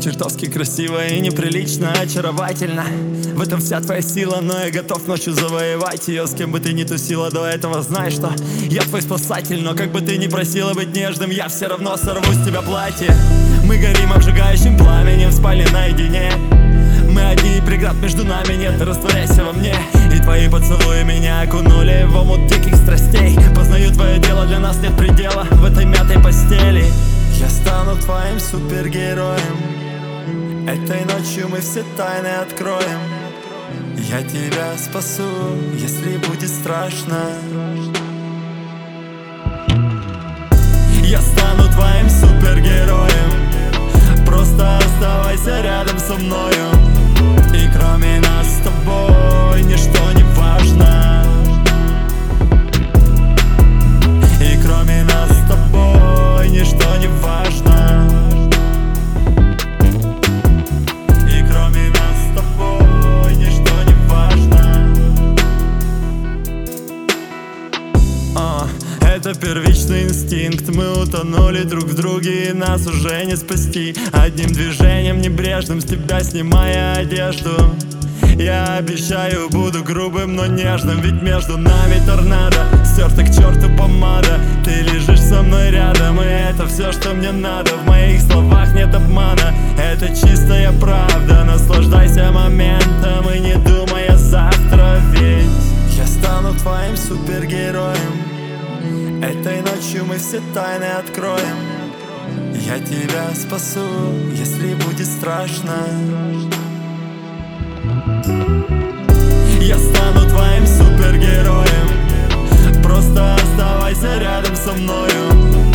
чертовски красиво и неприлично, очаровательно. В этом вся твоя сила, но я готов ночью завоевать ее. С кем бы ты ни тусила до этого, знай, что я твой спасатель. Но как бы ты ни просила быть нежным, я все равно сорву с тебя платье. Мы горим обжигающим пламенем в спальне наедине. Мы одни, и преград между нами нет, растворяйся во мне. И твои поцелуи меня окунули в омут диких страстей. Познаю твое дело, для нас нет предела в этой мятой постели. Я стану твоим супергероем. Этой ночью мы все тайны откроем. Я тебя спасу, если будет страшно. Я стану твоим супергероем. Просто оставайся рядом со мною. И кроме нас с тобой ничто не важно. И кроме нас с тобой ничто не важно. И кроме нас с тобой ничто не важно. Это первичный инстинкт. Мы утонули друг в друге, и нас уже не спасти. Одним движением небрежным с тебя снимая одежду. Я обещаю, буду грубым, но нежным. Ведь между нами торнадо, стерта к черту помада. Ты лежишь со мной рядом, и это все, что мне надо. В моих словах нет обмана, это чистая правда. Наслаждайся моментом и не думай о завтра. Ведь я стану твоим супергероем. Этой ночью мы все тайны откроем. Я тебя спасу, если будет страшно. Я стану твоим супергероем. Просто оставайся рядом со мною.